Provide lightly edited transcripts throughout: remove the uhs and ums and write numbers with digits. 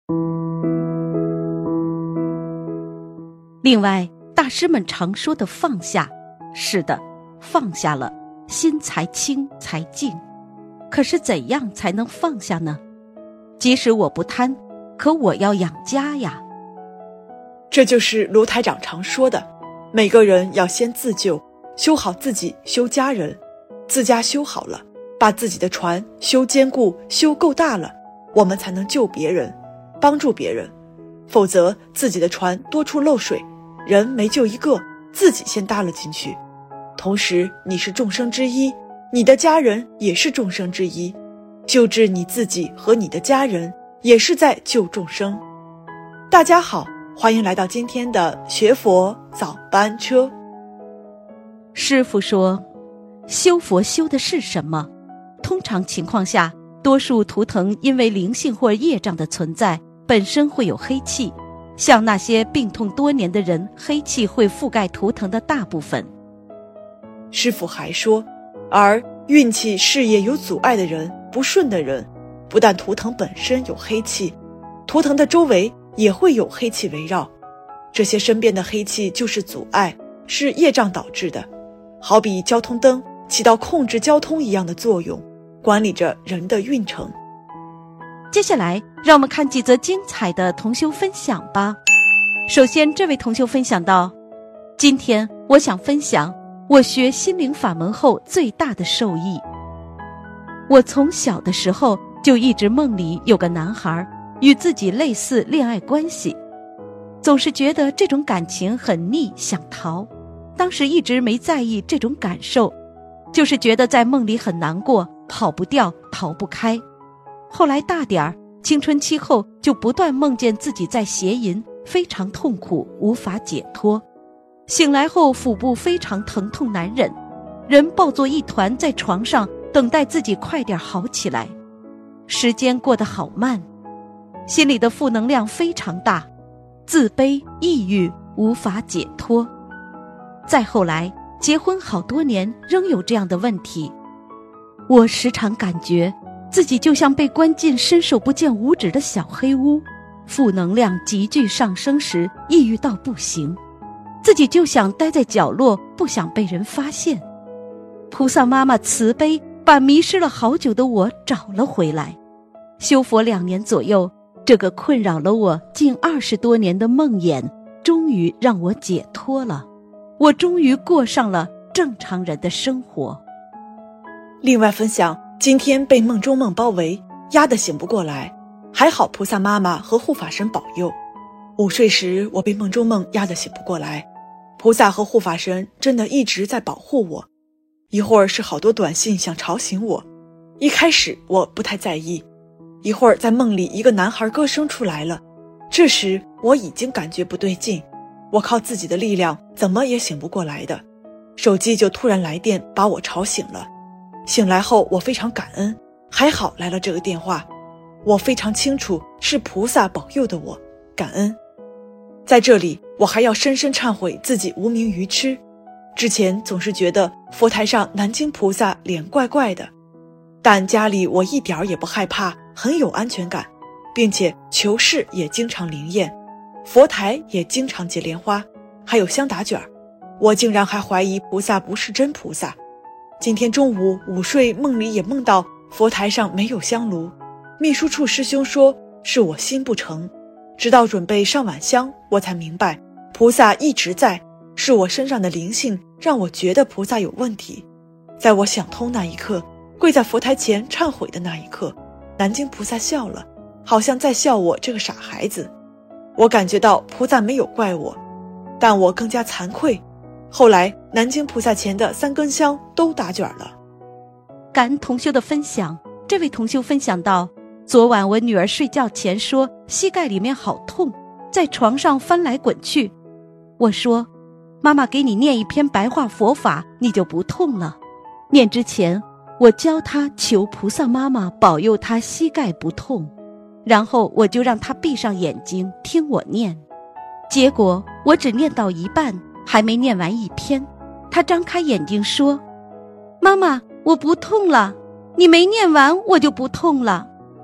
另外，大师们常说的放下，是的，放下了，心才清才静。可是怎样才能放下呢？即使我不贪，可我要养家呀。 这就是卢台长常说的，每个人要先自救，修好自己，修家人。自家修好了，把自己的船修坚固，修够大了，我们才能救别人，帮助别人。否则自己的船多处漏水，人没救一个，自己先搭了进去。同时你是众生之一，你的家人也是众生之一，救治你自己和你的家人，也是在救众生。大家好，欢迎来到今天的学佛早班车。 师父说，修佛修的是什么？通常情况下，多数图腾因为灵性或业障的存在，本身会有黑气，像那些病痛多年的人，黑气会覆盖图腾的大部分。 师父还说，而运气事业有阻碍的人，不顺的人，不但图腾本身有黑气，图腾的周围也会有黑气围绕。这些身边的黑气就是阻碍，是业障导致的，好比交通灯起到控制交通一样的作用，管理着人的运程。 接下来让我们看几则精彩的同修分享吧。首先，这位同修分享到，今天我想分享我学心灵法门后最大的受益。我从小的时候就一直梦里有个男孩与自己类似恋爱关系，总是觉得这种感情很腻，想逃。当时一直没在意这种感受，就是觉得在梦里很难过，跑不掉，逃不开。后来大点儿，青春期后就不断梦见自己在邪淫，非常痛苦，无法解脱。醒来后腹部非常疼痛难忍，人抱作一团在床上，等待自己快点好起来。时间过得好慢，心里的负能量非常大，自卑、抑郁，无法解脱。再后来结婚好多年，仍有这样的问题。我时常感觉自己就像被关进伸手不见五指的小黑屋，负能量急剧上升时，抑郁到不行，自己就想待在角落，不想被人发现。菩萨妈妈慈悲，把迷失了好久的我找了回来。修佛2年左右，这个困扰了我近20多年的梦魇，终于让我解脱了。我终于过上了正常人的生活。 另外分享，今天被梦中梦包围，压得醒不过来，还好菩萨妈妈和护法神保佑。午睡时我被梦中梦压得醒不过来，菩萨和护法神真的一直在保护我。一会儿是好多短信想吵醒我，一开始我不太在意，一会儿在梦里一个男孩歌声出来了，这时我已经感觉不对劲，我靠自己的力量怎么也醒不过来的，手机就突然来电把我吵醒了。醒来后我非常感恩，还好来了这个电话，我非常清楚是菩萨保佑的我，感恩。在这里我还要深深忏悔自己无名愚痴，之前总是觉得佛台上南京菩萨脸怪怪的，但家里我一点也不害怕，很有安全感，并且求事也经常灵验，佛台也经常结莲花，还有香打卷，我竟然还怀疑菩萨不是真菩萨。今天中午午睡梦里也梦到佛台上没有香炉，秘书处师兄说是我心不诚，直到准备上晚香，我才明白菩萨一直在，是我身上的灵性让我觉得菩萨有问题。在我想通那一刻，跪在佛台前忏悔的那一刻，南京菩萨笑了，好像在笑我这个傻孩子。我感觉到菩萨没有怪我，但我更加惭愧。后来南京菩萨前的3根香都打卷了。 感恩同修的分享，这位同修分享到，昨晚我女儿睡觉前说膝盖里面好痛，在床上翻来滚去。我说，妈妈给你念一篇白话佛法，你就不痛了。念之前我教她求菩萨妈妈保佑她膝盖不痛，然后我就让她闭上眼睛听我念。结果我只念到一半，还没念完一篇，她张开眼睛说，妈妈，我不痛了，你没念完我就不痛了。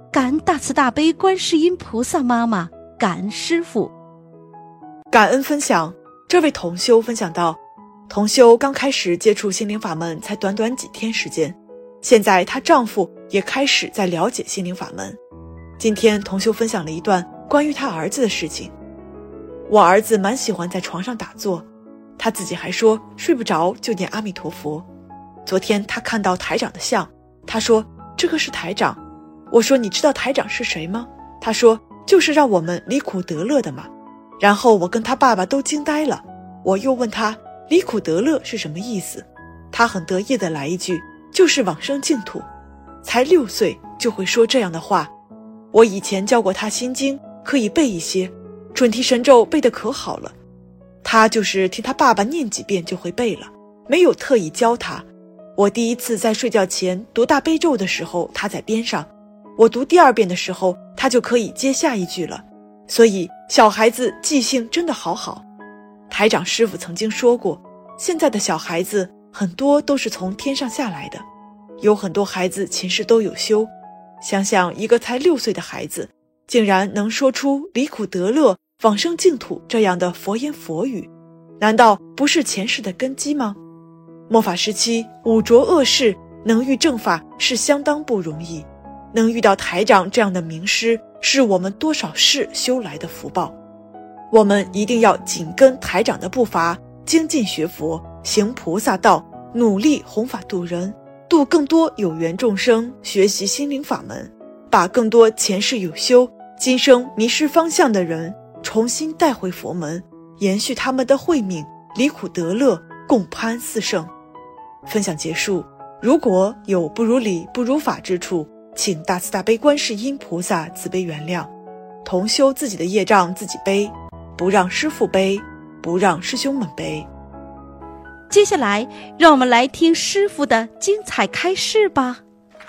感恩大慈大悲观世音菩萨妈妈，感恩师父。 感恩分享，这位同修分享到，同修刚开始接触心灵法门才短短几天时间，现在她丈夫也开始在了解心灵法门。今天同修分享了一段关于他儿子的事情。我儿子蛮喜欢在床上打坐，他自己还说睡不着就念阿弥陀佛。昨天他看到台长的像，他说这个是台长。我说你知道台长是谁吗？他说就是让我们离苦得乐的嘛。然后我跟他爸爸都惊呆了，我又问他离苦得乐是什么意思，他很得意地来一句就是往生净土。才6岁就会说这样的话。我以前教过他心经，可以背一些，准提神咒背得可好了。他就是听他爸爸念几遍就会背了，没有特意教他。我第一次在睡觉前读大悲咒的时候，他在边上，我读第2遍的时候，他就可以接下一句了。所以小孩子记性真的好好。台长师父曾经说过，现在的小孩子很多都是从天上下来的，有很多孩子前世都有修。想想一个才6岁的孩子，竟然能说出离苦得乐、往生净土这样的佛言佛语，难道不是前世的根基吗？末法时期五浊恶世，能遇正法是相当不容易，能遇到台长这样的名师，是我们多少世修来的福报。我们一定要紧跟台长的步伐，精进学佛，行菩萨道，努力弘法度人，度更多有缘众生学习心灵法门，把更多前世有修、今生迷失方向的人重新带回佛门，延续他们的慧命，离苦得乐，共攀四圣。分享结束，如果有不如理不如法之处，请大慈大悲观世音菩萨慈悲原谅。同修自己的业障自己背，不让师父背，不让师兄们背。 接下来让我们来听师父的精彩开示吧。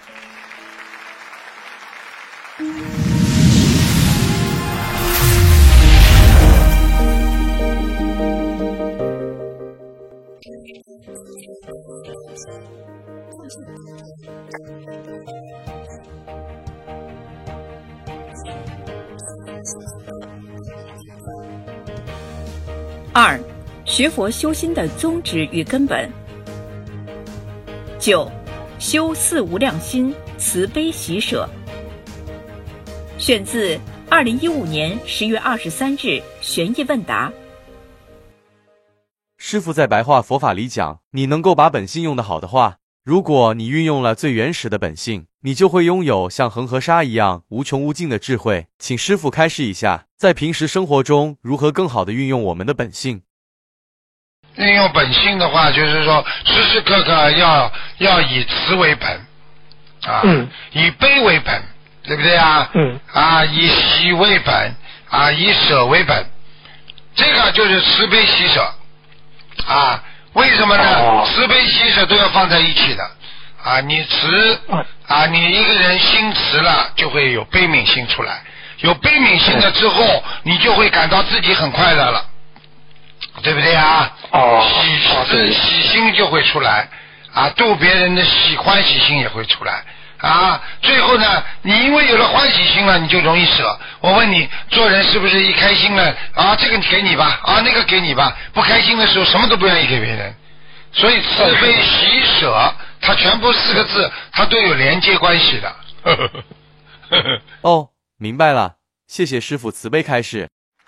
2. 学佛修心的宗旨与根本。9. 修四无量心，慈悲喜舍。选自2015年10月23日玄义问答。 师父在白话佛法里讲，你能够把本性用得好的话，如果你运用了最原始的本性，你就会拥有像恒河沙一样无穷无尽的智慧。请师父开示一下，在平时生活中如何更好地运用我们的本性。 运用本性的话，就是说时时刻刻要以慈为本啊，以悲为本，对不对啊？以喜为本啊，以舍为本，这个就是慈悲喜舍啊。为什么呢？慈悲喜舍都要放在一起的啊。你慈啊，你一个人心慈了，就会有悲悯心出来，有悲悯心了之后，你就会感到自己很快乐了，对不对啊？喜心就会出来啊，度别人的欢喜心也会出来啊。最后呢，你因为有了欢喜心了，你就容易舍。我问你，做人是不是一开心了啊，这个给你吧，啊那个给你吧，不开心的时候什么都不愿意给别人。所以慈悲喜舍，它全部4个字，它都有连接关系的。 哦，明白了，谢谢师父慈悲开示。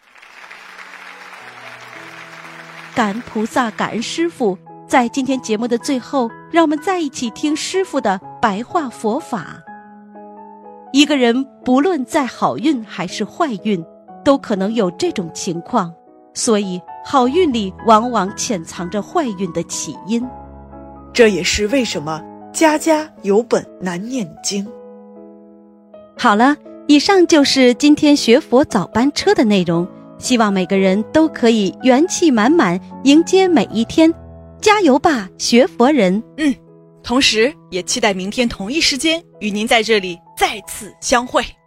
感恩菩萨，感恩师父。在今天节目的最后，让我们再一起听师父的白话佛法。一个人不论在好运还是坏运，都可能有这种情况，所以好运里往往潜藏着坏运的起因。 这也是为什么家家有本难念经。 好了，以上就是今天学佛早班车的内容，希望每个人都可以元气满满迎接每一天，加油吧，学佛人！ 同时也期待明天同一时间与您在这里再次相会。